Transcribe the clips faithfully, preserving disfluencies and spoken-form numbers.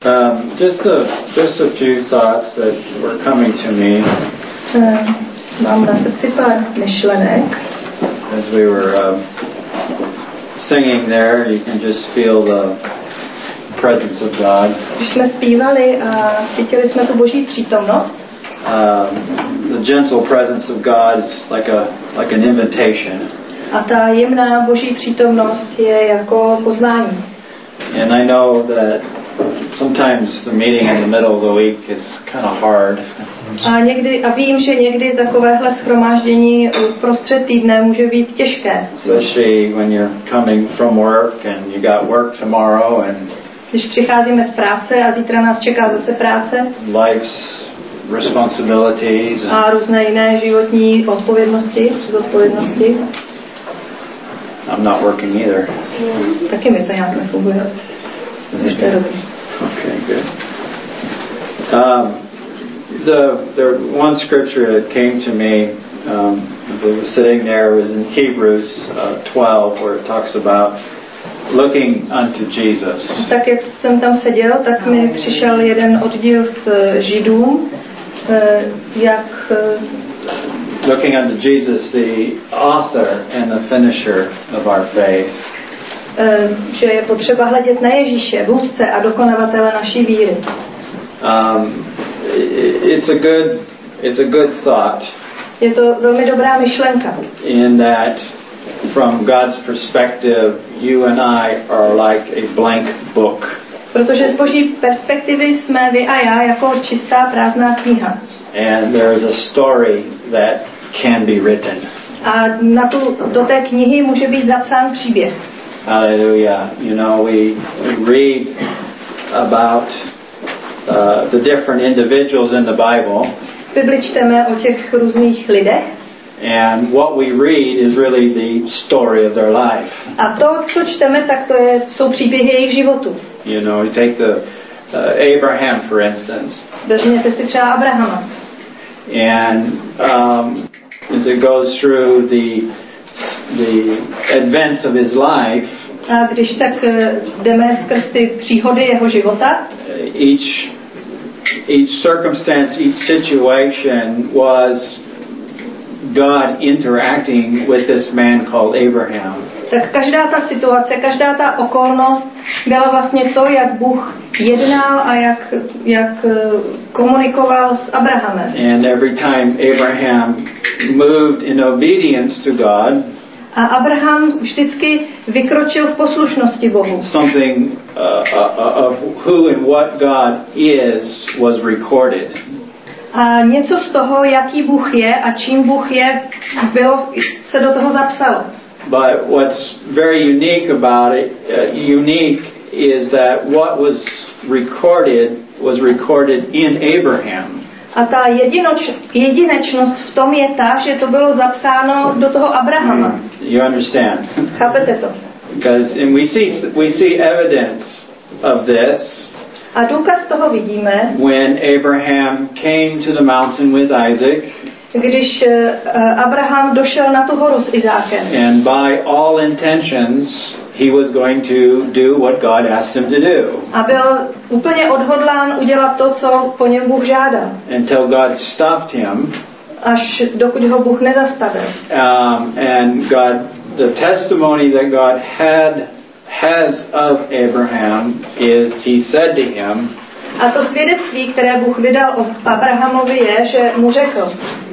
Um, just a just a few thoughts that were coming to me. Uh, mám na srdci pár myšlenek. As we were uh, singing there, you can just feel the presence of God. Když jsme zpívali a cítili jsme tu Boží přítomnost. Um, the gentle presence of God is like a like an invitation. A ta jemná Boží přítomnost je jako pozvání. And I know that sometimes the meeting in the middle of the week is kind of hard. A někdy a vím, že někdy takovéhle shromáždění prostřed týdne může být těžké. Especially when you're coming from work and you got work tomorrow and když přicházíme z práce a zítra nás čeká zase práce. Life's responsibilities a různé jiné životní odpovědnosti, zodpovědnosti. I'm not working either. Taky mi to nějak nefunguje. Takže to je dobrý. Okay, good. Um, the the one scripture that came to me um, as I was sitting there was in Hebrews uh, twelve, where it talks about looking unto Jesus. Tak jak jsem tam seděl, tak mi přišel jeden oddíl z Židům, jak looking unto Jesus, the author and the finisher of our faith. Že je potřeba hledět na Ježíše, vůdce a dokonavatele naší víry. Um, it's a good, it's a good thought. Je to velmi dobrá myšlenka. In that, from God's perspective, you and I are like a blank book. Protože z Boží perspektivy jsme vy a já jako čistá prázdná kniha. And there is a story that can be written. A na tu, do té knihy může být zapsán příběh. Hallelujah. You know, we, we read about uh, the different individuals in the Bible. V Bibli čteme o těch různých lidech. And what we read is really the story of their life. A to, co čteme, tak to je, jsou příběhy jejich životu. You know, you take the uh, Abraham, for instance. Vezměte si třeba Abrahama. And um, as it goes through the the events of his life, a když tak jdeme skrz ty příhody jeho života, each each circumstance, each situation was God interacting with this man called Abraham. Tak každá ta situace, každá ta okolnost byla vlastně to, jak Bůh jednal a jak, jak komunikoval s Abrahamem. And every time Abraham moved in obedience to God, a Abraham vždycky vykročil v poslušnosti Bohu. Something uh, uh, of who and what God is was recorded. A něco z toho, jaký Bůh je a čím Bůh je, bylo, se do toho zapsalo. But what's very unique about it, uh, unique is that what was recorded was recorded in Abraham. A ta jedinoč, jedinečnost v tom je ta, že to bylo zapsáno do toho Abrahama. You understand? Chápete to? Because and we see we see evidence of this. A důkaz toho vidíme, when Abraham came to the mountain with Isaac, když uh, Abraham došel na tu horu s Izákem. And by all intentions he was going to do what God asked him to do. A byl úplně odhodlán udělat to, co po něm Bůh žádal. Until God stopped him. Až dokud ho Bůh nezastavil. Um, and God, the testimony that God had has of Abraham is he said to him. A to svědectví, které Bůh vydal o Abrahamovi, je, že mu řekl.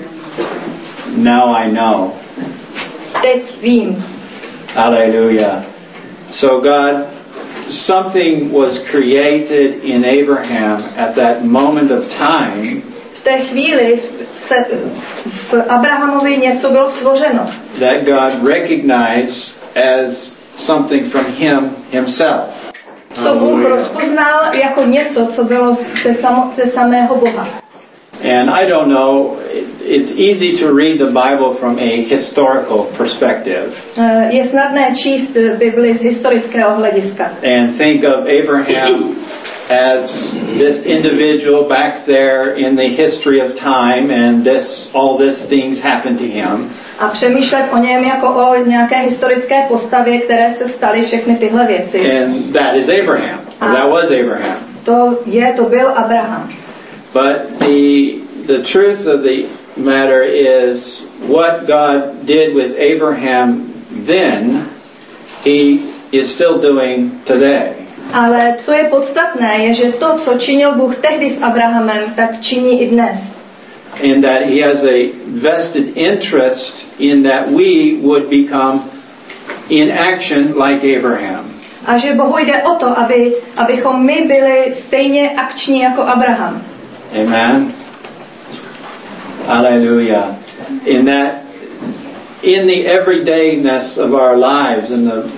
Now I know. Teď vím. Hallelujah. So God, something was created in Abraham at that moment of time. V té chvíli se v Abrahamovi něco bylo stvořeno. That God recognized as something from him himself. Co Bůh rozpoznal jako něco, co bylo ze, samo, ze samého Boha. And I don't know, it's easy to read the Bible from a historical perspective. Je snadné číst Bibli z historického hlediska. And think of Abraham as this individual back there in the history of time, and this all these things happened to him. A přemýšlet o něm jako o nějaké historické postavě, které se staly všechny tyhle věci. And that is Abraham. A, that was Abraham. To je, to byl Abraham. But the the truth of the matter is what God did with Abraham then, he is still doing today. Ale co je podstatné, je, že to, co činil Bůh tehdy s Abrahamem, tak činí i dnes. And that he has a vested interest in that we would become in action like Abraham. A že Bohu jde o to, aby, abychom my byli stejně akční jako Abraham. Amen. Hallelujah. In that, in the everydayness of our lives, in the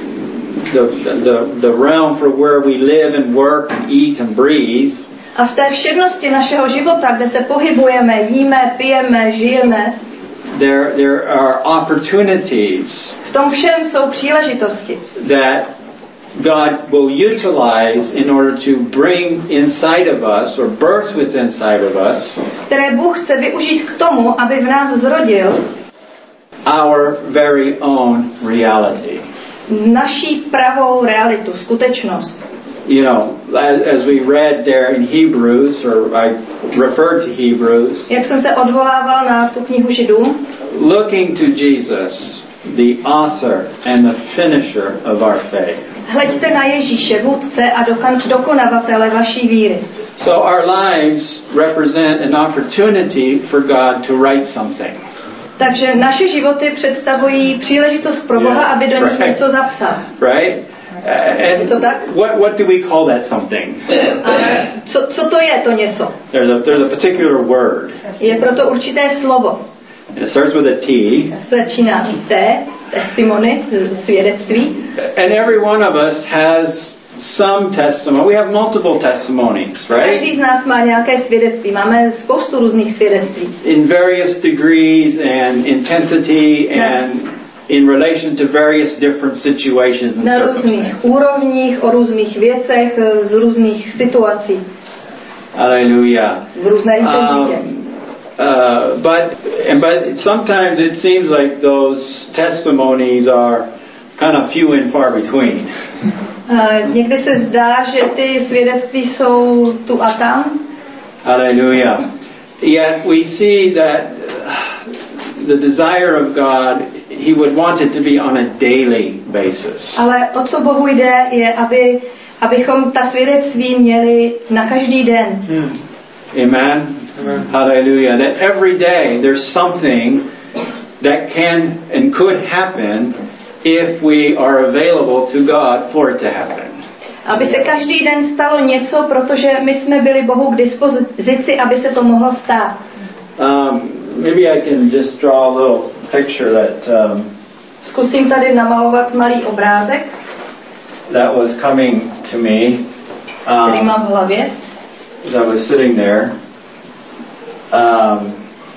the the the realm for where we live and work and eat and breathe. A v té všednosti našeho života, kde se pohybujeme, jíme, pijeme, žijeme, there there are opportunities. V tom všem jsou příležitosti. That God will utilize in order to bring inside of us or birth within inside of us. Které Bůh chce využít k tomu, aby v nás zrodil our very own reality. Naší pravou realitu, skutečnost. You know, as, as we read there in Hebrews, or I referred to Hebrews. Jak jsem se odvolával na tu knihu Židům. Looking to Jesus, the author and the finisher of our faith. Hleďte na Ježíše, vůdce a dokonavatele vaší víry. So our lives represent an opportunity for God to write something. Takže naše životy představují příležitost pro Boha, aby do nich něco zapsal. Right? And what what do we call that something? Ale co, co to je to něco? There's a there's a particular word. Je proto určité slovo. And it starts with a T. Začíná T, testimony, svědectví. And every one of us has some testimony. We have multiple testimonies, right? Každý z nás má nějaké svědectví. Máme spoustu různých svědectví. In various degrees and intensity and in relation to various different situations and na různých úrovních, o různých věcech, z různých situací. Hallelujah. V různé intenzitě. Um, uh, but and but sometimes it seems like those testimonies are kind of few and far between. Uh, někdy se zdá, že ty svědectví jsou tu a tam. Hallelujah. Yet we see that the desire of God, He would want it to be on a daily basis. Ale o co Bohu jde, je, aby, abychom ta svědectví měli na každý den. Hmm. Amen. Amen. Hallelujah. That every day there's something that can and could happen if we are available to God for it to happen. Aby se každý den stalo něco, protože my jsme byli Bohu k dispozici, aby se to mohlo stát. Um, maybe I can just draw a little picture that um, Zkusím tady namalovat malý obrázek. That was coming to me. Um, který mám v hlavě. As I was sitting there. Um,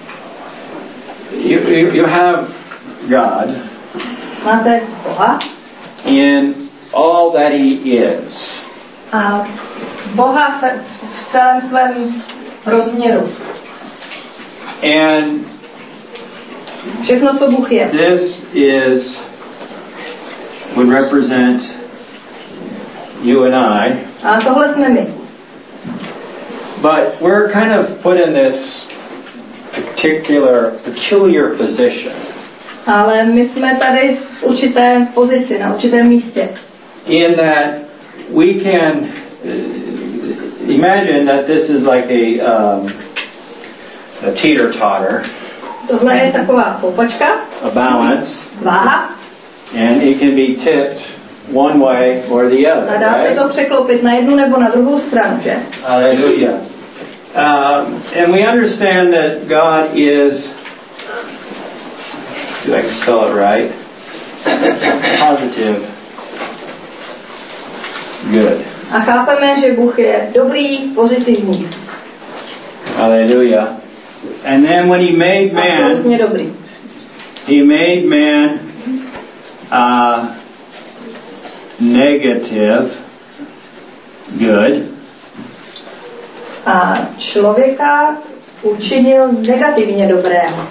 you, you, you have God. Máte Boha. In all that He is. A Boha v, v celém svém rozměru. And všechno, co Bůh je. This is would represent you and I. A tohle jsme my. But we're kind of put in this particular peculiar position. Ale my jsme tady v určité pozici, na určitém místě. In that we can uh, imagine that this is like a, um, a teeter-totter. Tohle je taková poupačka. A balance. Váha. And it can be tipped one way or the other. A dá se to překloupit na jednu nebo na druhou stranu, že? Hallelujah. Um, and we understand that God is, see if I can spell it right, positive, good. A chápeme, že Bůh je dobrý, pozitivní. Hallelujah. And then when He made man, dobrý. He made man uh, negative, good. A člověka učinil negativně dobrého.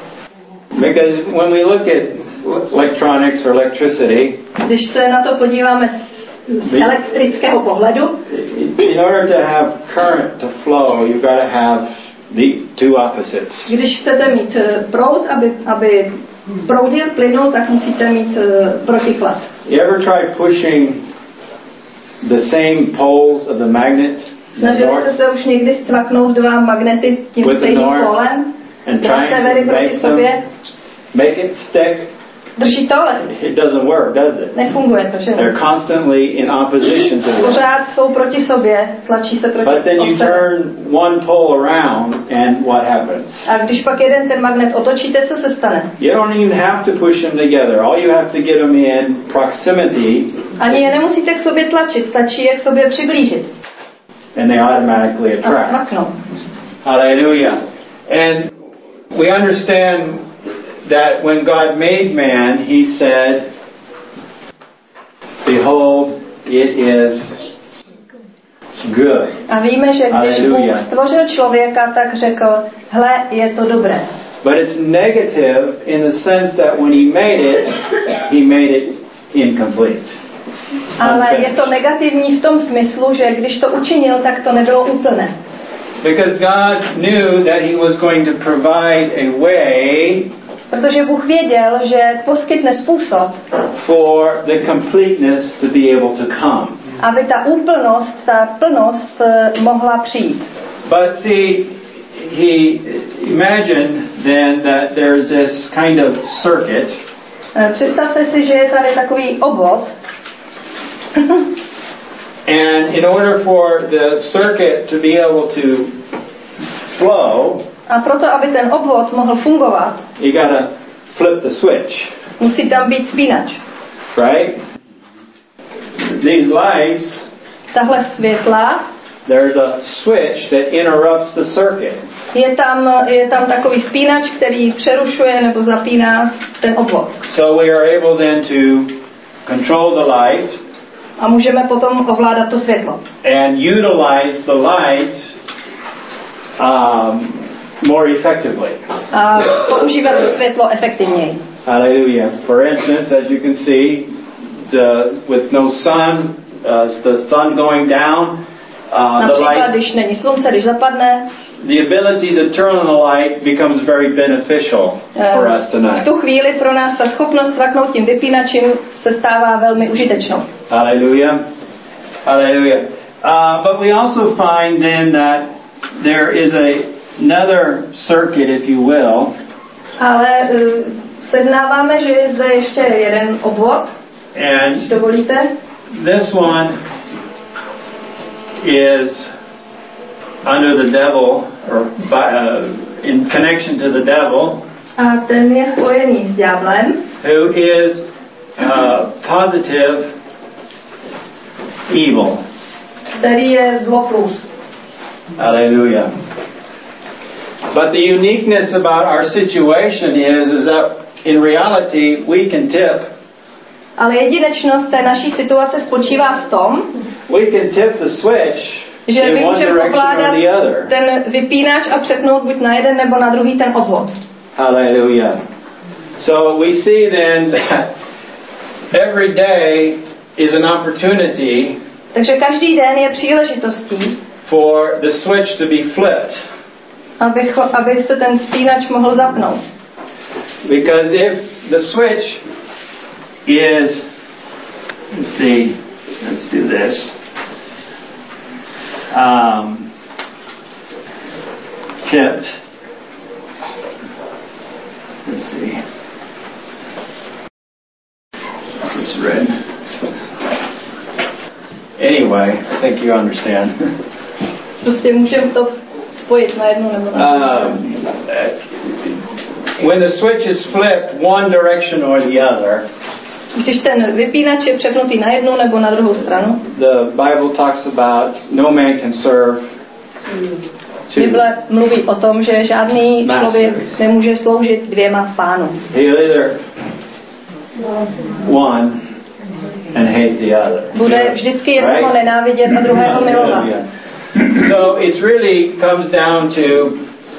Because when we look at electronics or electricity, když se na to podíváme z elektrického pohledu. In order to have current to flow, you've got to have the two opposites. Když chcete mít proud, aby, aby proudil, plynul, tak musíte mít uh, protiklad. You ever try pushing the same poles of the magnet? Snažili jste se už někdy stvaknout dva magnety tím stejným polem? Dva severy proti sobě? Make it stick. Drží to, ale it doesn't work, does it? Nefunguje to, že? They're constantly in opposition to each other. Pořád jsou proti sobě, tlačí se proti sobě. But then you turn one pole around and what happens? A když pak jeden ten magnet otočíte, co se stane? You don't even have to push them together. All you have to get them in proximity. Ani je nemusíte k sobě tlačit, stačí je k sobě přiblížit. And they automatically attract. A stvaknou. Hallelujah. And we understand that when God made man, he said, behold, it is good. A víme, že když Bůh stvořil člověka, tak řekl, hle, je to dobré. But it's negative in the sense that when he made it, he made it incomplete. Ale je to negativní v tom smyslu, že když to učinil, tak to nebylo úplné. Because God knew that he was going to provide a way, protože Bůh věděl, že poskytne způsob for the completeness to be able to come. Aby ta úplnost, ta plnost mohla přijít. But see, he imagined then that there's this kind of circuit. Představte si, že je tady takový obvod. And in order for the circuit to be able to flow, a proto, aby ten obvod mohl fungovat, you gotta flip the switch. Musí tam být spínač. Right? These lights, tahle světla, there's a switch that interrupts the circuit. Je tam, je tam takový spínač, který přerušuje nebo zapíná ten obvod. So we are able then to control the light. A můžeme potom ovládat to světlo. And utilize the light um, more effectively. A používat to světlo efektivněji. Hallelujah. For instance, as you can see, the, with no sun, uh, the sun going down, uh, Například, the light, když není slunce, když zapadne, the ability to turn on the light becomes very beneficial for us tonight. V tu chvíli pro nás ta schopnost svaknout tím vypínačem se stává velmi užitečnou. Hallelujah. Hallelujah. Uh, but we also find then that there is a, another circuit, if you will. Ale uh, seznáváme, že je zde ještě jeden obvod. And dovolíte? This one is under the devil, or by, uh, in connection to the devil. A ten je spojený s ďáblem. Who is uh, positive evil. Který je zlo plus. Hallelujah. But the uniqueness about our situation is, is that in reality we can tip. Ale jedinečnost té naší situace spočívá v tom, we can tip the switch že in my one můžeme direction or the other. Ten vypínač a přepnout buď na jeden nebo na druhý ten obvod. Hallelujah. So we see then that every day is an opportunity. Takže každý den je příležitostí for the switch to be flipped. Aby, aby se ten spínač mohl zapnout. Because if the switch is, let's see, let's do this. Um, tipped. Let's see. This is red. Anyway, I think you understand. Prostě můžeme to spojit na jednu nebo na um, when the switch is flipped one direction or the other. Když ten vypínač je přepnutý na jednu nebo na druhou stranu. The Bible talks about no man can serve two. Bible mluví o tom, že žádný člověk nemůže sloužit dvěma pánům. He'll either one and hate the other. Bude vždycky jednoho nenávidět a druhého milovat. So it really comes down to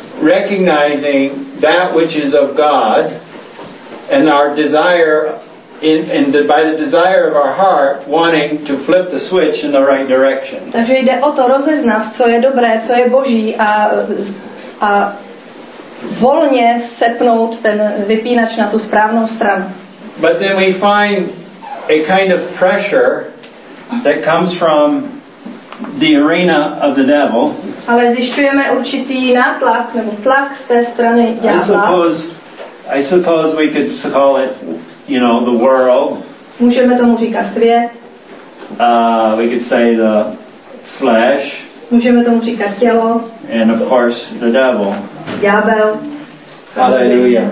recognizing that which is of God and our desire in, in the, by the desire of our heart wanting to flip the switch in the right direction. Takže jde o to rozeznat, co je dobré, co je boží a, a volně sepnout ten vypínač na tu správnou stranu. But then we find a kind of pressure that comes from the arena of the devil. Ale zjišťujeme určitý nátlak nebo tlak z té strany ďábla. I suppose, I suppose we could call it, you know, the world. Můžeme tomu říkat svět. Uh, we could say the flesh. Můžeme tomu říkat tělo. And of course the devil. Ďábel. Hallelujah.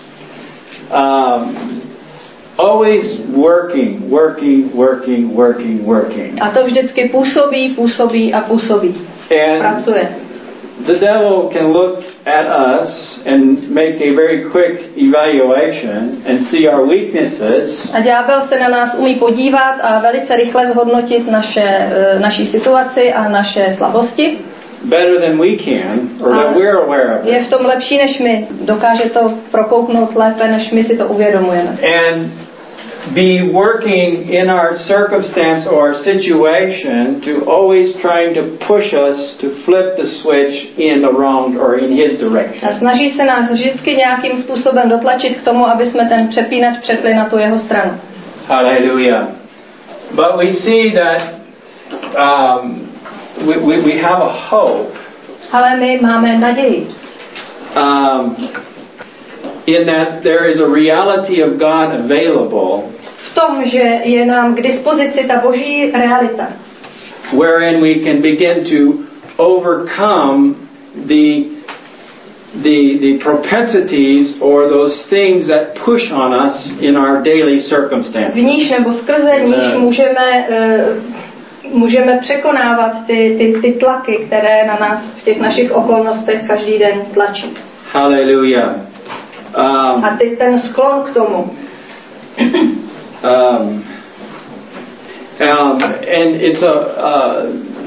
Um, always working, working, working, working, working. A to vždycky působí, působí a působí. And pracuje. The devil can look at us and make a very quick evaluation and see our weaknesses. A ďábel se na nás umí podívat a velice rychle zhodnotit naše, naší situaci a naše slabosti. Better than we can, or that we're aware of it. Je v tom lepší než my. Dokáže to prokouknout lépe, než my si to uvědomujeme. And be working in our circumstance or our situation to always trying to push us to flip the switch in the wrong or in his direction. A snaží se nás vždycky nějakým způsobem dotlačit k tomu, aby jsme ten přepínač přepli na tu jeho stranu. Hallelujah. But we see that um, we, we, we have a hope. Ale my máme naději. Um, in that there is a reality of God available. V tom, že je nám k dispozici ta boží realita. Wherein we can begin to overcome the the the propensities or those things that push on us in our daily circumstances. V níž nebo skrze níž můžeme uh, můžeme překonávat ty, ty, ty tlaky, které na nás v těch našich okolnostech každý den tlačí. Hallelujah. Um, a teď ten sklon k tomu. um, um, and it's a uh,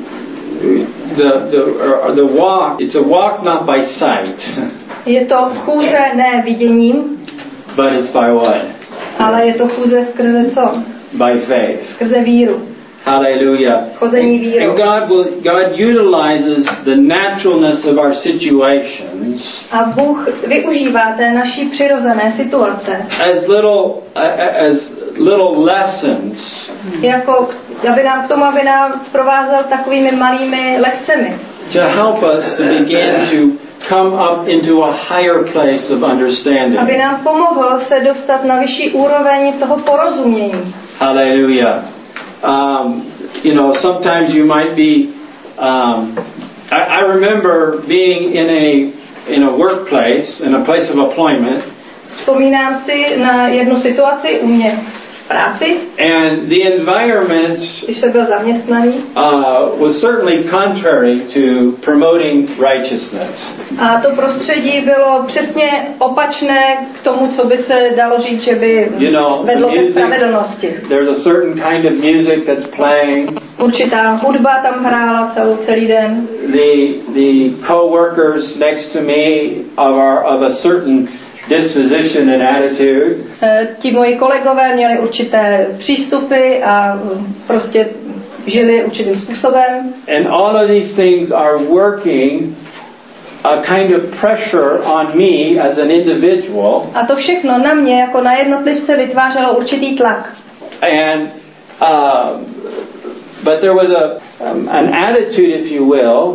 the the uh, the walk. It's a walk not by sight. Je to chůze ne viděním. But it's by what? Ale je to chůze skrze co? By faith. Skrze víru. Hallelujah. And, and God will God utilizes the naturalness of our situations. A Bůh využívá té naší přirozené situace. As little as little lessons. Jako aby nám k tomu, aby nás provázel takovými malými lekcemi. To help us to begin to come up into a higher place of understanding. Aby nám pomohl se dostat na vyšší úroveň toho porozumění. Hallelujah. Um, you know, sometimes you might be. Um, I, I remember being in a in a workplace, in a place of employment. Vzpomínám si na jednu situaci u mě v práci. And the environment, když jsem byl zaměstnaný, uh, was certainly contrary to promoting righteousness. A to prostředí bylo přesně opačné k tomu, co by se dalo říct, že by you know, vedlo ke spravedlnosti. There's a certain kind of music that's playing. Určitá hudba tam hrála celou celý den. The the co-workers next to me are of a certain disposition and attitude. Ti moji kolegové měli určité přístupy a prostě žili určitým způsobem. And all of these things are working a kind of pressure on me as an individual. A to všechno na mě jako na jednotlivce vytvářelo určitý tlak. And uh, but there was a um, an attitude, if you will,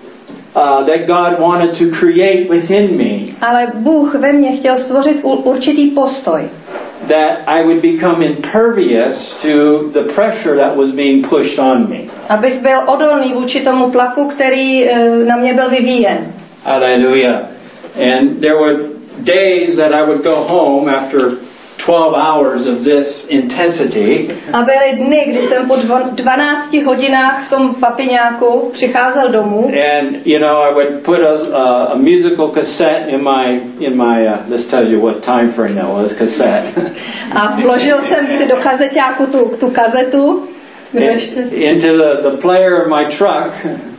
Uh, that God wanted to create within me. Ale Bůh ve mně chtěl stvořit určitý postoj. That I would become impervious to the pressure that was being pushed on me. Abych byl odolný vůči tomu tlaku, který uh, na mě byl vyvíjen. Hallelujah. And there were days that I would go home after twelve hours of this intensity. A byly dny, kdy jsem po dvanácti hodinách v tom papiňáku přicházel domů. And you know, I would put a, a, a musical cassette in my in my. Uh, this tells you what time frame that was. Cassette. A vložil jsem si do kazeťáku tu tu kazetu. Into the the player of my truck.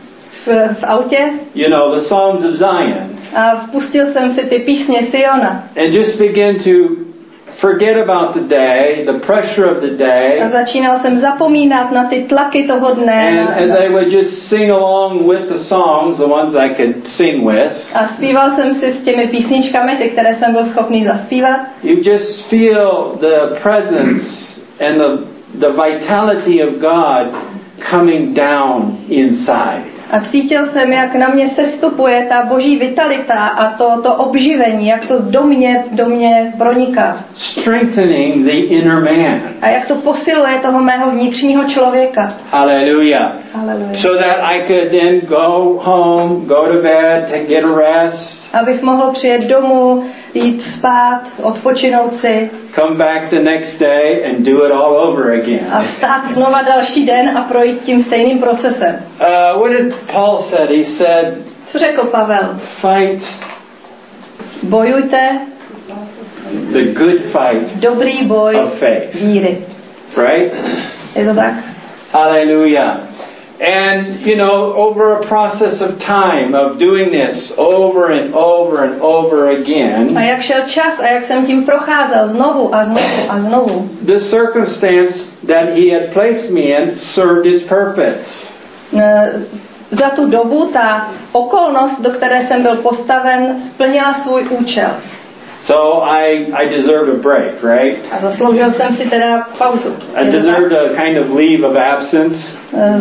V, v autě. You know, the Psalms of Zion. A vpustil jsem si ty písně Siona. And just begin to forget about the day, the pressure of the day. A začínal jsem zapomínat na ty tlaky toho dne. And as I would just sing along with the songs, the ones I could sing with. A zpíval jsem si s těmi písničkami, ty, které jsem byl schopný zaspívat. You just feel the presence and the the vitality of God coming down inside. A cítil jsem, jak na mě sestupuje ta boží vitalita a to, to obživení, jak to do mě, do mě proniká. Strengthening the inner man. A jak to posiluje toho mého vnitřního člověka. Hallelujah. Hallelujah. So that I could then go home, go to bed, to get a rest. Abych mohl přijet domů, jít spát, odpočinout si. Come back the next day and do it all over again. A vstát znova další den a projít tím stejným procesem. Uh, what did Paul said? He said, co řekl Pavel? Fight. Bojujte. The good fight. Dobrý boj of faith. Víry. Right? Je to tak? Hallelujah. And, you know, over a process of time of doing this over and over and over again. A jak šel čas a jak jsem tím procházel znovu a znovu a znovu. The circumstance that he had placed me in served its purpose. Za tu dobu ta okolnost, do které jsem byl postaven, splnila svůj účel. So I I deserved a break, right? A zasloužil jsem si teda pauzu. I deserved a kind of leave of absence.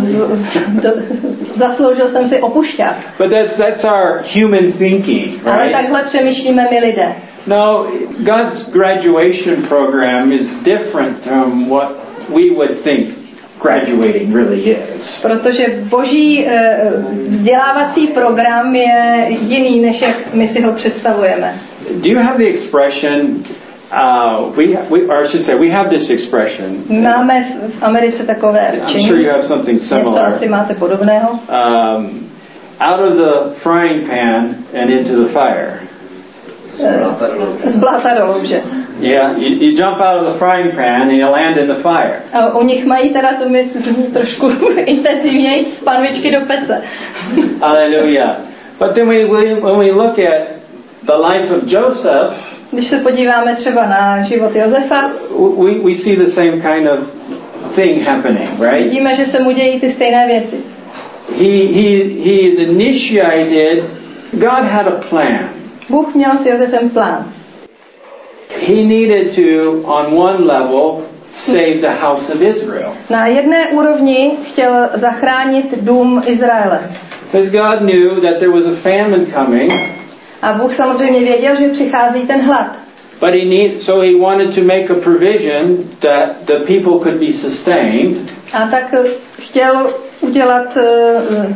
Zasloužil jsem si opušťák. But that's that's our human thinking, right? Ale takhle přemýšlíme my lidé. No, God's graduation program is different from what we would think graduating really is. Protože boží vzdělávací program je jiný, než jak my si ho představujeme. Do you have the expression, uh, we, we, or I should say, we have this expression. Máme v Americe takové řečení. I'm sure you have something similar. Něco asi máte podobného. Um, out of the frying pan and into the fire. Z bláta do louže. Yeah, you, you jump out of the frying pan and you land in the fire. A u nich mají teda to mi zní trošku intenzivněji z panvičky do pece. Hallelujah. But then we, we, when we look at the life of Joseph, když se podíváme třeba na život Josefa, we, we see the same kind of thing happening, right? Vidíme, že se mu dějí ty stejné věci. He, he, he is initiated, God had a plan. Bůh měl s Josefem plán. He needed to, on one level, save the house of Israel. Na jedné úrovni chtěl zachránit dům Izraele. Because God knew that there was a famine coming. A Bůh samozřejmě věděl, že přichází ten hlad. But he need, so he wanted to make a provision that the people could be sustained. A tak chtěl udělat uh,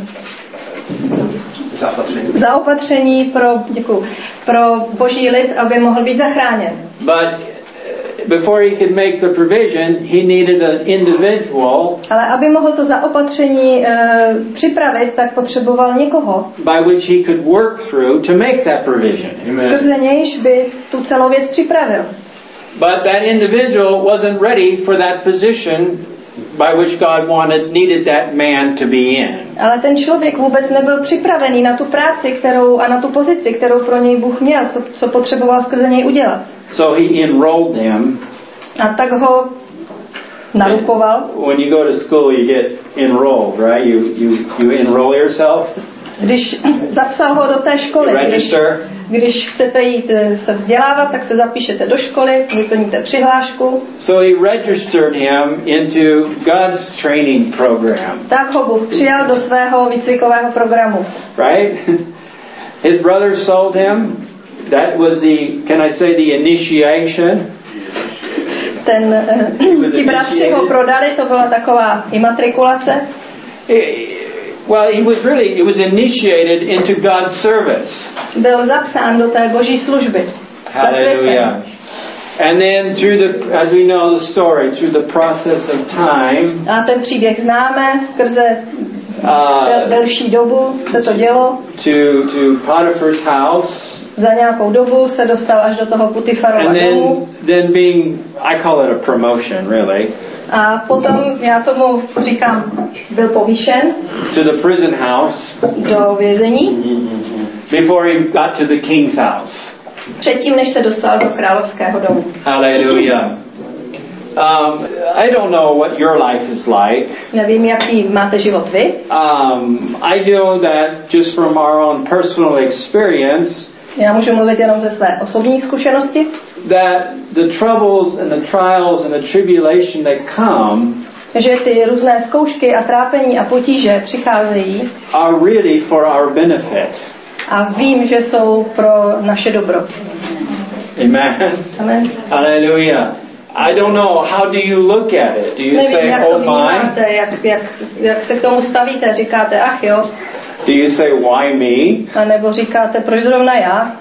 zaopatření. zaopatření pro, děkuju, pro boží lid, aby mohl být zachráněn. But before he could make the provision, he needed an individual. Ale aby mohl to zaopatření uh, připravit, tak potřeboval někoho, by which he could work through to make that provision. Skrze nějž by tu celou věc připravil. But that individual wasn't ready for that position by which God wanted needed that man to be in. Ale ten člověk vůbec nebyl připravený na tu práci, kterou a na tu pozici, kterou pro něj Bůh měl, co, co potřeboval skrze něj udělat. So he enrolled him. A tak ho narukoval. When you go to school, you get enrolled, right? You you you enroll yourself. Když zapsal ho do té školy, když, když chcete jít se vzdělávat, tak se zapíšete do školy, vyplníte přihlášku. So he registered him into God's training program. Tak ho Bůh přijal do svého výcvikového programu. Right? His brothers sold him. That was the, can I say, the initiation. Ten, ti bratři ho prodali, to byla taková imatrikulace. Well, he was really, it was initiated into God's service. Byl zapsán do té boží služby. Hallelujah. And then through the, as we know the story, through the process of time. A ten příběh známe, skrze uh, del, delší dobu se to dělo. To, to Potiphar's house. Za nějakou dobu se dostal až do toho Potifarova domu. Then being, I call it a promotion, really. A potom, já tomu říkám, byl povýšen to the prison house do vězení. Before he got to the king's house. Předtím, než se dostal do královského domu. Hallelujah. Um, I don't know what your life is like. Nevím, jaký máte život vy. Um, I know that just from our own personal experience, Já můžu mluvit jenom ze své osobní zkušenosti. That the troubles and the trials and the tribulation that come, že ty různé zkoušky a trápení a potíže přicházejí, are really for our benefit. A vím, že jsou pro naše dobro. Amen. Amen. Hallelujah. I don't know, how do you look at it? Do you Nevím, say, jak to oh vnímáte, my? jak, jak, jak se k tomu stavíte, říkáte, ach jo. Do you say, why me? A nebo říkáte, proč zrovna já?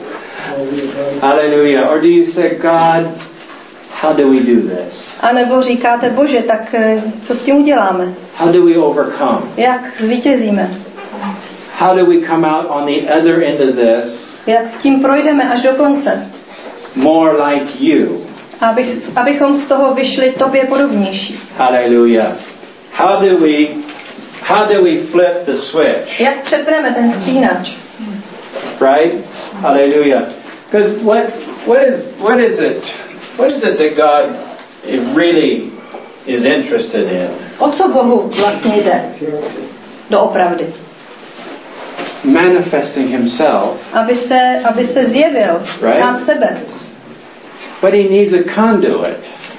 Hallelujah. Or do you say, God, how do we do this? A nebo říkáte, Bože, tak co s tím uděláme? How do we overcome? Jak zvítězíme? How do we come out on the other end of this? Jak s tím projdeme až do konce? More like you. Abych, abychom z toho vyšli tobě podobnější. Hallelujah. How do we how do we flip the switch? Jak přepneme ten spínač? Right? Hallelujah. Because what what is what is it? What is it that God is really is interested in? O co Bohu vlastně jde? Doopravdy. Manifesting himself. Aby se, aby se zjevil Right? sám sebe. But he needs a conduit.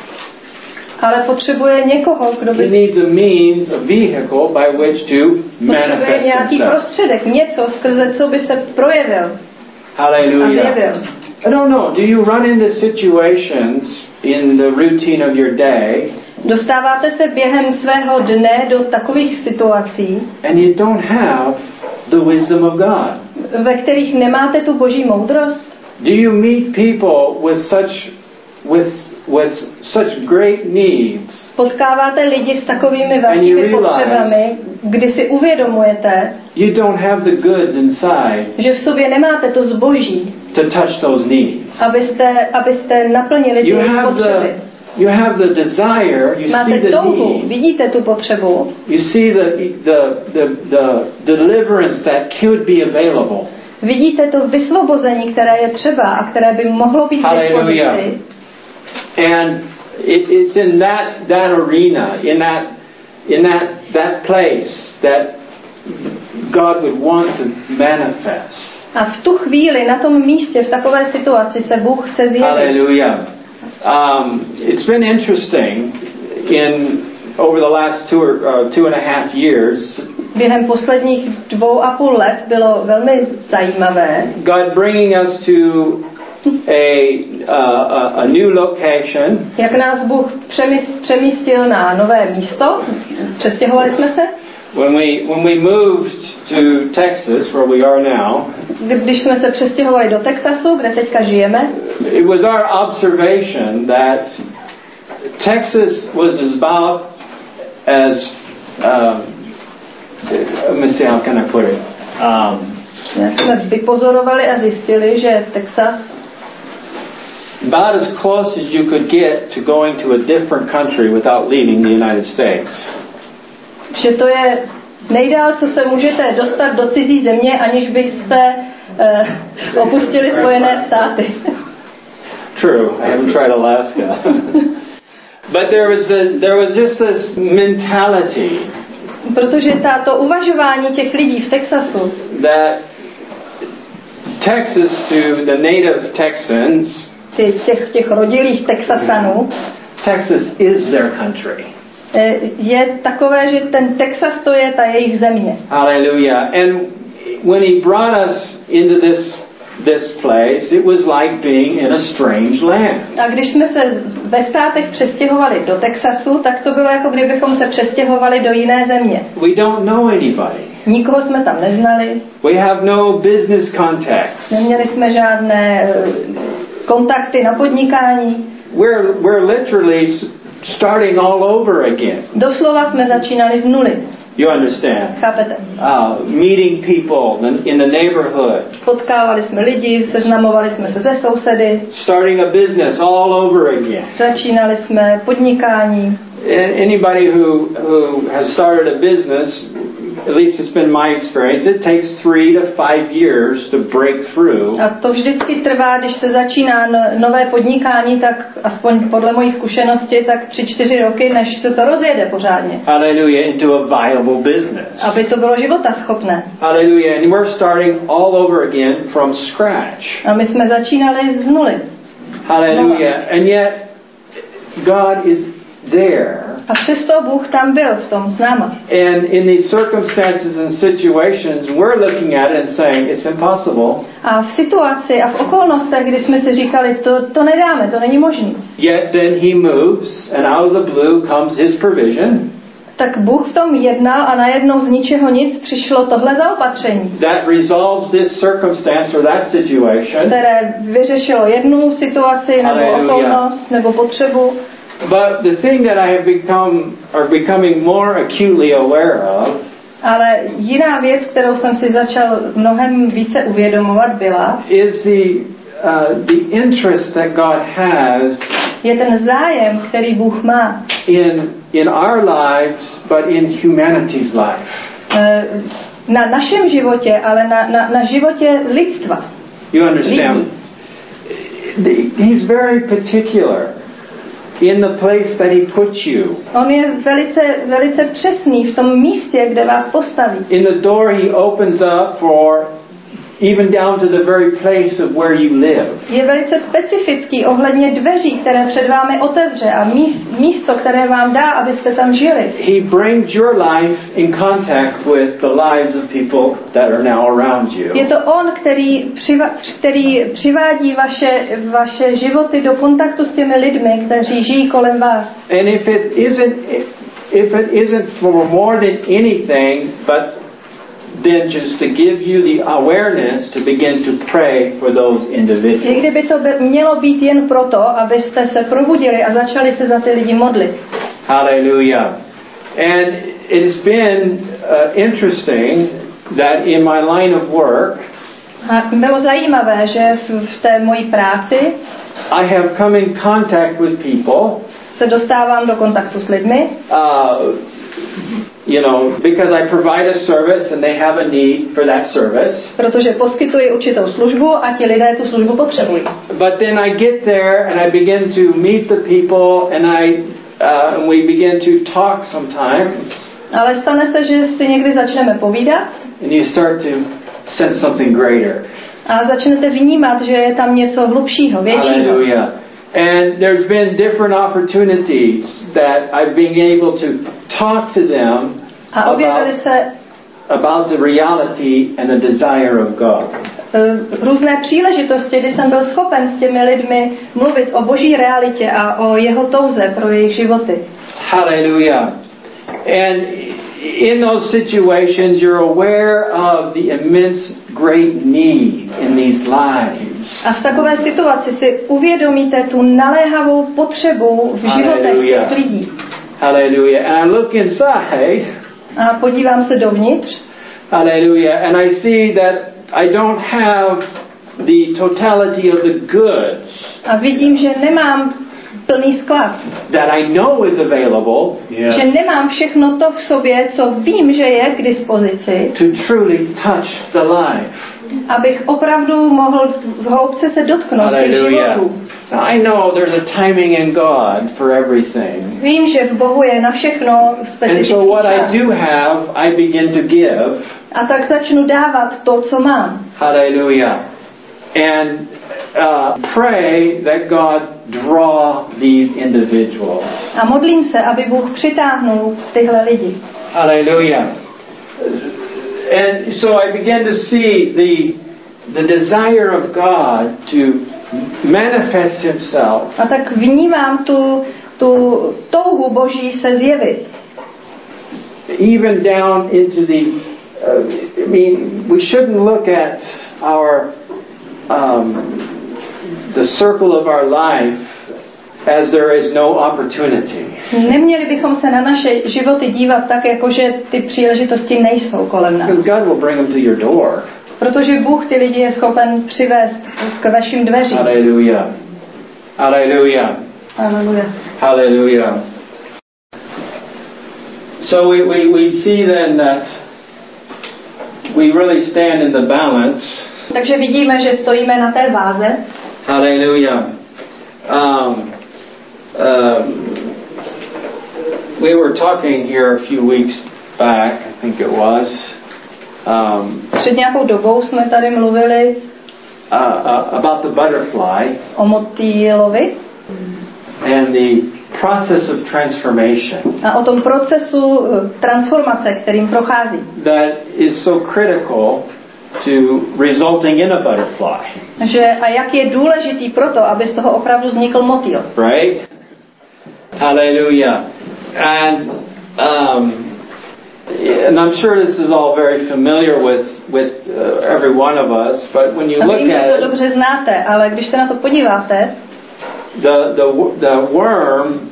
Ale potřebuje někoho, kdo by... He needs a means, a vehicle by which to Potřebuje manifest nějaký himself. prostředek, něco, skrze co by se projevil a Hallelujah. zjevil. I don't know. Do you run into situations in the routine of your day? Dostáváte se během svého dne do takových situací, And you don't have the wisdom of God. ve kterých nemáte tu boží moudrost? Do you meet people with such with with such great needs? Potkáváte lidi s takovými And velkými you realize- potřebami, kdy si uvědomujete, You don't have the goods inside že v sobě nemáte to zboží, to touch those needs. abyste, abyste naplnili ty You jejich have potřeby. the you have the desire, you Máte see the touhu, need. vidíte tu potřebu, You see the the the the deliverance that could be available. vidíte to vysvobození, které je třeba a které by mohlo být k dispozici. Hallelujah. And it, it's in that that arena, in that in that that place that God would want to manifest. A v tu chvíli, na tom místě, v takové situaci se Bůh chce zjevit. Hallelujah. Um, it's been interesting in over the last two or uh, two and a half years. Během posledních dvou a půl let bylo velmi zajímavé. God bringing us to a uh, a, a new location. Jak nás Bůh přemíst, přemístil na nové místo. Přestěhovali jsme se. When we when we moved to Texas, where we are now, Když jsme se přestěhovali do Texasu, kde teďka žijeme, it was our observation that Texas was about as um, let me see how can I put it. Um, jak jsme vypozorovali a zjistili, že Texas about as close as you could get to going to a different country without leaving the United States. že to je nejdál, co se můžete dostat do cizí země, aniž byste uh, opustili Spojené státy. True, I haven't tried Alaska. But there was a, there was just this mentality Protože tato uvažování těch lidí v Texasu, that Texas to the native Texans, ty, těch, těch rodilých Texasanů, Texas is their country. je takové, že ten Texas to je ta jejich země. Hallelujah. And when he brought us into this this place, it was like being in a strange land. A když jsme se ve státech přestěhovali do Texasu, tak to bylo jako kdybychom se přestěhovali do jiné země. We don't know anybody. Nikoho jsme tam neznali. We have no business contacts. Neměli jsme žádné kontakty na podnikání. We're we're literally starting all over again. Doslova jsme začínali z nuly. You understand? Chápete? Uh, meeting people in the neighborhood. Potkávali jsme lidi, seznamovali jsme se se sousedy. Starting a business all over again. Začínali jsme podnikání. Anybody who who has started a business at least it's been my experience, it takes three to five years to break through. A to vždycky trvá, když se začíná nové podnikání, tak aspoň podle mojí zkušenosti, tak tři, čtyři roky, než se to rozjede pořádně. Hallelujah, into a viable business. Aby to bylo životaschopné. Hallelujah, and we're starting all over again from scratch. A my jsme začínali z nuly. Hallelujah, and yet God is there. A přesto Bůh tam byl v tom s náma. And in these circumstances and situations, we're looking at it and saying it's impossible. A v situaci a v okolnostech, kdy jsme si říkali, to, to nedáme, to není možné. Yet then he moves, and out of the blue comes his provision. Tak Bůh v tom jednal a najednou z ničeho nic přišlo tohle zaopatření. That resolves this circumstance or that situation. Které vyřešilo jednu situaci nebo Hallelujah. okolnost nebo potřebu. But the thing that I have become or becoming more acutely aware of, ale jiná věc, kterou jsem si začal mnohem více uvědomovat, byla, is the uh, the interest that God has je ten zájem, který Bůh má in in our lives, but in humanity's life. Na našem životě, ale na, na, na životě lidstva. You understand? Lidí. He's very particular in the place that he puts you. On je velice, velice přesný v tom místě, kde vás postaví. In the door he opens up for even down to the very place of where you live. Je velice specifický ohledně dveří, které před vámi otevře a míst, místo, které vám dá, abyste tam žili. He brings your life in contact with the lives of people that are now around you. Je to on, který, přiva, který přivádí vaše, vaše životy do kontaktu s těmi lidmi, kteří žijí kolem vás. And if it isn't if it isn't for more than anything but then just to give you the awareness to begin to pray for those individuals. I kdyby to by mělo být jen proto, abyste se probudili a začali se za ty lidi modlit. Hallelujah. And it's been uh, interesting that in my line of work, a bylo zajímavé, že v, v té mojí práci I have come in contact with people, se dostávám do kontaktu s lidmi. Uh, You know, because I provide a service and they have a need for that service. Protože poskytuji určitou službu a ti lidé tu službu potřebují. But then I get there and I begin to meet the people and I uh, and we begin to talk sometimes. Ale stane se, že si někdy začneme povídat. And you start to sense something greater. A začnete vnímat, že je tam něco hlubšího, většího. Hallelujah. And there's been different opportunities that I've been able to talk to them a objevily se about the reality and the desire of God. Různé příležitosti, kdy jsem byl schopen s těmi lidmi mluvit o boží realitě a o jeho touze pro jejich životy. Hallelujah. And in those situations you're aware of the immense great need in these lives. A v takové situaci si uvědomíte tu naléhavou potřebu v životech těch lidí. Hallelujah. And I look inside. A podívám se dovnitř. Hallelujah. And I see that I don't have the totality of the goods. A vidím, že nemám plný sklad. That I know is available. Yeah. Že nemám všechno to v sobě, co vím, že je k dispozici. To truly touch the life. Abych opravdu mohl v hloubce se dotknout těch životů. I know there's a timing in God for everything. Vím, že v Bohu je na všechno specifický čas. And so what I do have, I begin to give. A tak začnu dávat to, co mám. Hallelujah. And uh, pray that God draw these individuals. A modlím se, aby Bůh přitáhnul tyhle lidi. Hallelujah. And so I began to see the the desire of God to manifest himself. A tak vnímám tu tu touhu Boží se zjevit. Even down into the uh, I mean we shouldn't look at our um, the circle of our life as there is no opportunity. Neměli bychom se na naše životy dívat tak, jako že ty příležitosti nejsou kolem nás. Because God will bring them to your door. Protože Bůh ty lidi je schopen přivést k vašim dveřím. Hallelujah. Hallelujah. Hallelujah. Hallelujah. So we, we, we see then that we really stand in the balance. Takže vidíme, že stojíme na té váze. Hallelujah. Um, um, we were talking here a few weeks back, I think it was. Um, Před nějakou dobou jsme tady mluvili uh, uh, about the butterfly. O motýlovi. And the process of transformation. A o tom procesu transformace, kterým prochází. That is so critical to resulting in a butterfly. Že a jak je důležitý proto, aby z toho opravdu vznikl motýl. Right? Hallelujah. And um, and I'm sure this is all very familiar with with uh, every one of us, but when you look vím, at že to dobře znáte, ale když se na to podíváte, the the the worm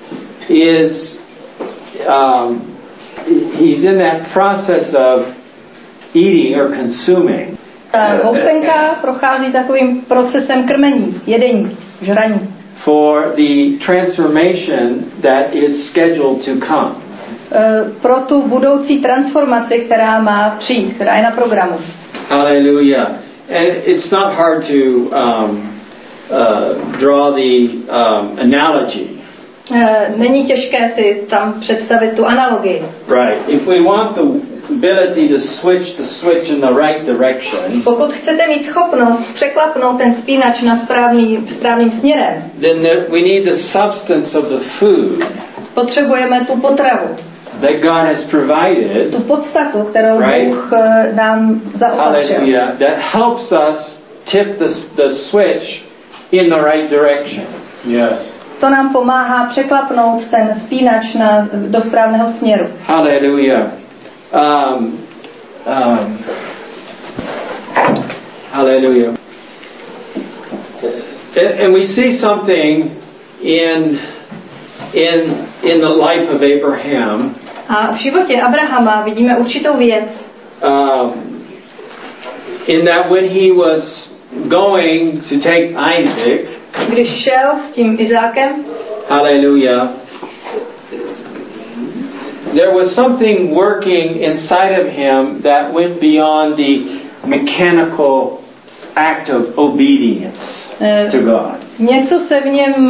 is um, he's in that process of eating or consuming. Ta housenka prochází takovým procesem krmení, jedení, žraní. For the transformation that is scheduled to come. Pro tu budoucí transformaci, která má přijít, která je na programu. Hallelujah. And it's not hard to um, uh, draw the um, analogy. Není těžké si tam představit tu analogii. Right. If we want the ability to switch the switch in the right direction. Pokud chcete mít schopnost překlapnout ten spínač na správný, správným směrem. Then there, we need the substance of the food. Potřebujeme tu potravu. That God has provided. Tu podstatu, kterou right? Bůh nám zaopatřil. Hallelujah. That helps us tip the the switch in the right direction. Yes. To nám pomáhá překlapnout ten spínač na, do správného směru. Hallelujah. Um, um, hallelujah. And, and we see something in in in the life of Abraham. A v životě Abrahama vidíme určitou věc. Um, in that when he was going to take Isaac, když šel s tím Izákem, hallelujah, there was something working inside of him that went beyond the mechanical act of obedience uh, to God. Něco se v něm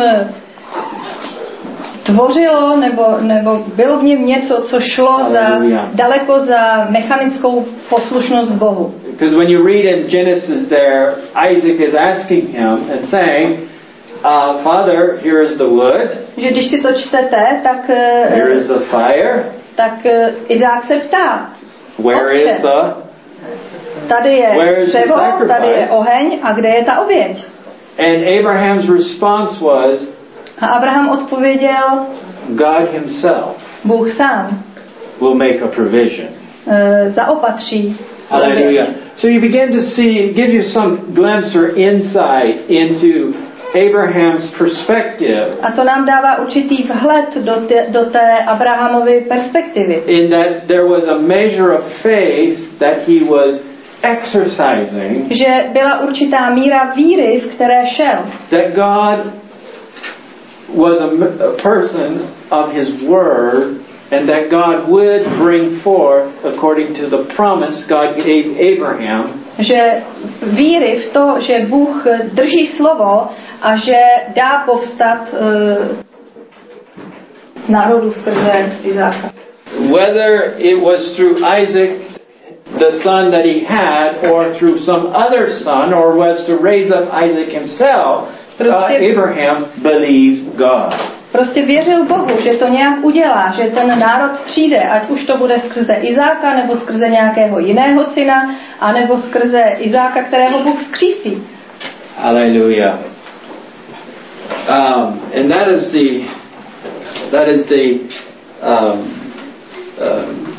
tvořilo, nebo, nebo bylo v něm něco, co šlo za, daleko za mechanickou poslušnost Bohu. Because when you read in Genesis there, Isaac is asking him and saying, uh, Father, here is the wood. Že když si to čtete, tak here is the fire. Tak Izák se ptá. Where Otče, is the tady je dřevo, tady je oheň a kde je ta oběť? And Abraham's response was, a Abraham odpověděl, God himself Bůh sám will make a provision. Uh, zaopatří. Hallelujah. So you begin to see, it gives you some glimpse or insight into Abraham's perspective. A to nám dává určitý vhled do té, do té Abrahamovy perspektivy. In that there was a measure of faith that he was exercising. Že byla určitá míra víry, v které šel. That God was a, a person of his word, and that God would bring forth according to the promise God gave Abraham. Že víry v to, že Bůh drží slovo a že dá povstat uh, národu skrze Izáka. Whether it was through Isaac, the son that he had, or through some other son, or was to raise up Isaac himself, uh, Abraham believed God. Prostě věřil Bohu, že to nějak udělá, že ten národ přijde, ať už to bude skrze Izáka, nebo skrze nějakého jiného syna, anebo skrze Izáka, kterého Bůh vzkřísí. Hallelujah. Um, and that is the that is the um, um,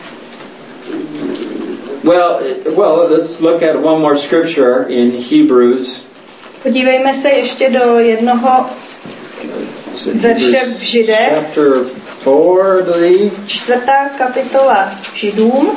well well let's look at one more scripture in Hebrews. Podívejme se ještě do jednoho verše v Židech. Chapter four, I believe. Čtvrtá kapitola Židům.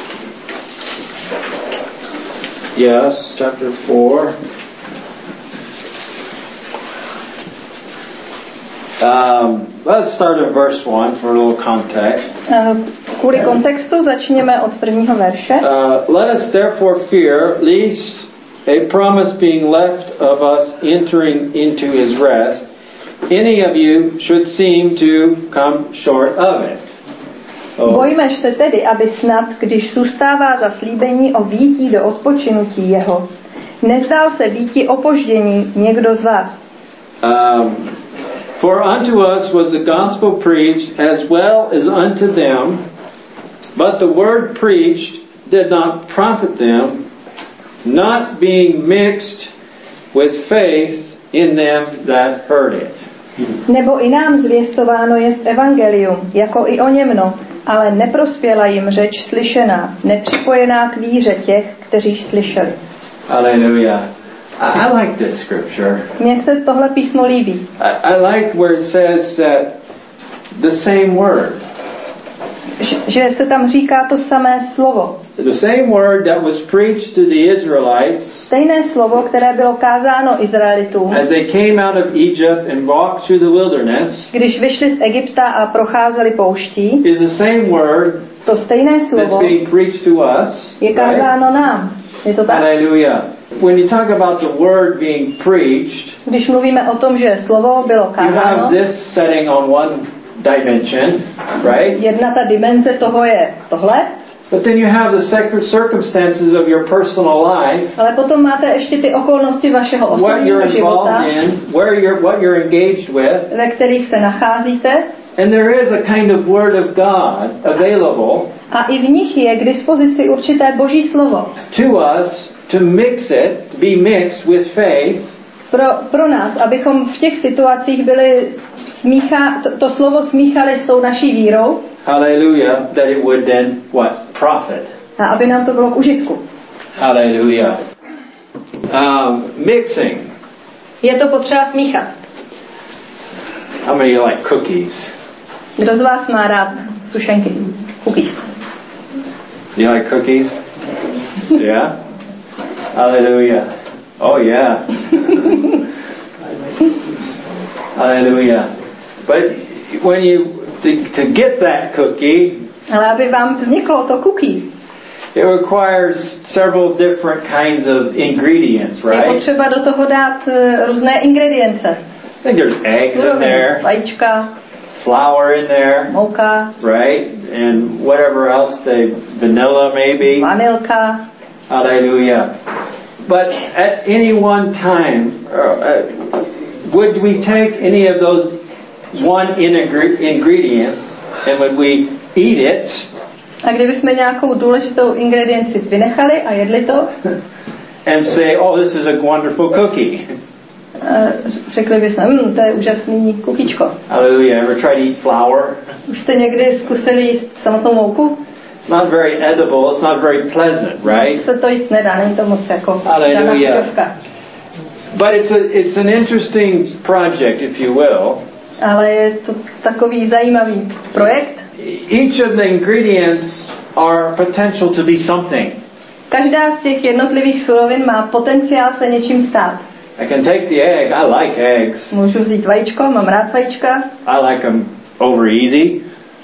Yes, chapter four. Um, let's start at verse one for a little context. Kvůli kontextu začněme od prvního verše. Uh, let us therefore fear, lest a promise being left of us entering into his rest, any of you should seem to come short of it. Oh. Bojme se tedy, aby snad, když zůstává zaslíbení o výjití do odpočinutí jeho, nezdál se býti opoždění někdo z vás. Um, For unto us was the gospel preached as well as unto them, but the word preached did not profit them, not being mixed with faith in them that heard it. Nebo i nám zvěstováno jest evangelium, jako i o němno, ale neprospěla jim řeč slyšená, nepřipojená k víře těch, kteří slyšeli. Hallelujah. I like this scripture. Mně se tohle písmo líbí. I, I like where it says that the same word. Že, že se tam říká to samé slovo. The same word that was preached to the Israelites. Stejné slovo, které bylo kázáno Izraelitům. As they came out of Egypt and walked through the wilderness. Když vyšli z Egypta a procházeli pouští. Is the same word. To stejné slovo. That's being preached to us. Je kázáno right? nám. Je to tak? Hallelujah. When you talk about the word being preached, když mluvíme o tom, že slovo bylo kázáno, you have this setting on one dimension, right? Jedna ta dimenze toho je tohle. But then you have the circumstances of your personal life. Ale potom máte ještě ty okolnosti vašeho osobního života, in, where you're, what you're engaged with, ve kterých se nacházíte. And there is a kind of word of God available. A i v nich je k dispozici určité boží slovo. To us to mix it, be mixed with faith. Pro, pro nás, abychom v těch situacích byli smícha, to, to slovo smíchali s tou naší vírou. Hallelujah, that it would then what? Profit. A aby nám to bylo k užitku. Hallelujah. Um, mixing. Je to potřeba smíchat. How many you like cookies? Kdo z vás má rád sušenky? Cookies. You like cookies? Yeah? Hallelujah. Oh yeah. Hallelujah. But when you to, to get that cookie, ale aby vám vzniklo to cookie, it requires several different kinds of ingredients, right? Je potřeba do toho dát různé ingredience. I think there's eggs in there. Vajíčka. Flour in there. Mouka. Right? And whatever else, they vanilla maybe. Vanilka. Hallelujah. But at any one time, uh, would we take any of those one ingredients and would we eat it? A kdybychom nějakou důležitou ingredienci vynechali a jedli to? And say, oh, this is a wonderful cookie. Řekli bychom, hm, to je úžasný kukičko. Hallelujah. Ever tried to eat flour? Už jste někdy zkusili jíst samotnou mouku? It's not very edible. It's not very pleasant, right? Se to jíst nedá, není to moc jako daná chutívka. But it's a it's an interesting project, if you will. Ale je to takový zajímavý projekt. Each of the ingredients are potential to be something. Každá z těch jednotlivých surovin má potenciál se něčím stát. I can take the egg. I like eggs. Můžu vzít vajíčko, mám rád vajíčka. I like them over easy.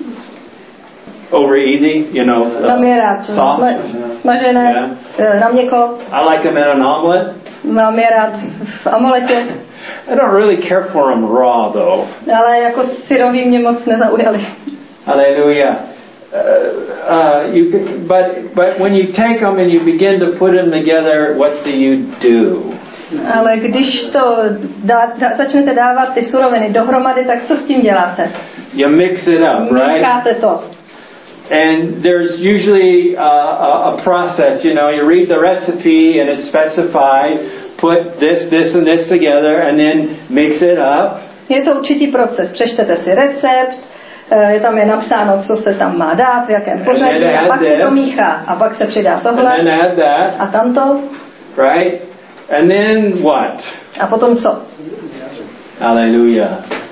Over easy, you know. Uh, mám je rád soft, sma- smažené, yeah. Na měko. I like them in an omelet. Mám je rád v omeletě. I don't really care for them raw, though. Ale jako syrový mě moc nezaujaly. Hallelujah. Uh, uh, you can, but but when you take them and you begin to put them together, what do you do? Ale když to dá, dá, začnete dávat ty suroviny dohromady, tak co s tím děláte? You mix it up, right? Mícháte to. And there's usually a, a, a process, you know, you read the recipe and it specifies, put this, this and this together and then mix it up. Je to určitý proces. Přečtete si recept, je tam je napsáno, co se tam má dát, v jakém pořadí, a pak se to míchá. A pak se přidá tohle and then add that, a tamto. Right? And then what? A potom co? Hallelujah.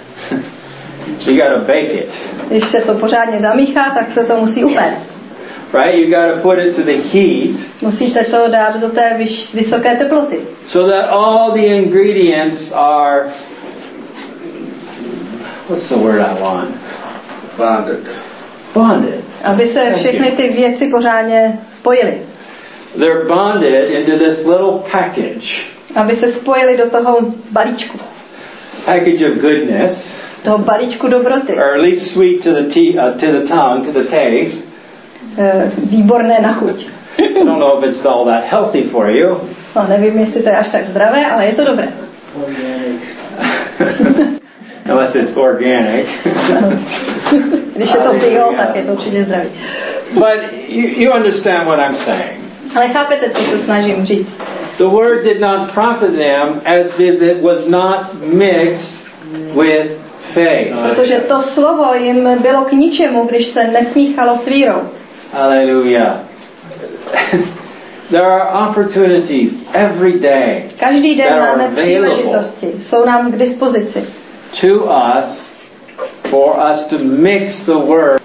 You got to bake it. Když se to pořádně zamíchá, tak se to musí upéct. Right? You got to put it to the heat. Musíte to dát do té vyš, vysoké teploty. So that all the ingredients are what's the word I want? Bonded. Bonded. Aby se všechny ty věci pořádně spojily. They're bonded into this little package. Aby se spojily do toho balíčku. Package of goodness. Toho balíčku dobroty. Or at least sweet to the tea, uh, to the tongue, to the taste. Uh, výborné na chuť. I don't know if it's all that healthy for you. No, nevím, jestli to je až tak zdravé, ale je to dobré. Unless it's organic. Když je to bio, tak je to určitě zdravý. But you, you understand what I'm saying. Ale chápete, co se snažím říct. The word did not profit them as it was not mixed with faith. Protože to slovo jim bylo k ničemu, když se nesmíchalo s vírou. Hallelujah. There are opportunities every day. Každý den máme příležitosti, jsou nám k dispozici. To us, for us to mix the word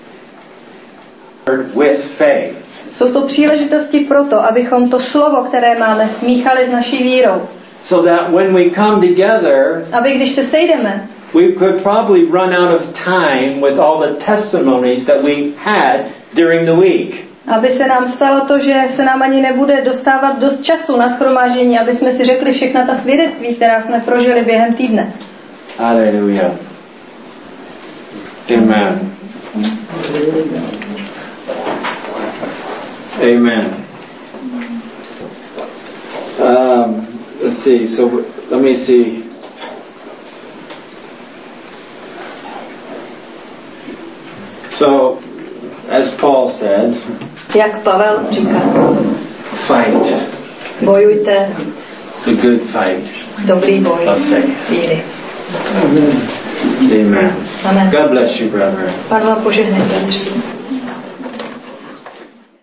with faith. Jsou to příležitosti proto, abychom to slovo, které máme, smíchali s naší vírou. So that when we come together, aby když se sejdeme, we could probably run out of time with all the testimonies that we had during the week. Aby se nám stalo to, že se nám ani nebude dostávat dost času na shromáždění, aby jsme si řekli všechna ta svědectví, která jsme prožili během týdne. Hallelujah. Amen. Amen. Um, let's see. So let me see. So, as Paul said, jak Pavel říká, fight. Bojujte. The good fight. Dobrý boj. Of faith. Víry. Amen. Amen. God bless you, brother. Pán vám požehnej, bratři.